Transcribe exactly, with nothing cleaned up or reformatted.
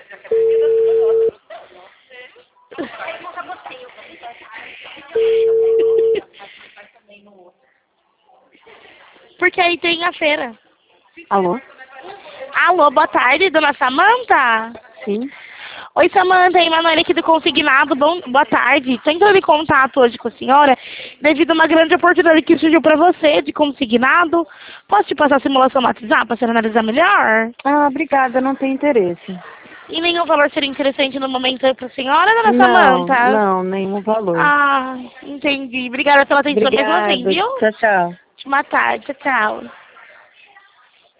Porque aí tem a feira. Alô? Alô, boa tarde, dona Samanta? Sim. Oi, Samanta, é Emanuele aqui do Consignado. Bom, boa tarde. Estou entrando em contato hoje com a senhora devido a uma grande oportunidade que surgiu para você de consignado. Posso te passar a simulação no WhatsApp para você analisar melhor? Ah, obrigada, não tem interesse. E nenhum valor seria interessante no momento para a senhora, dona Não, Samanta? não, nenhum valor. Ah, entendi. Obrigada pela atenção mesmo assim, Obrigada. viu? Tchau, tchau. Boa tarde, tchau, tchau.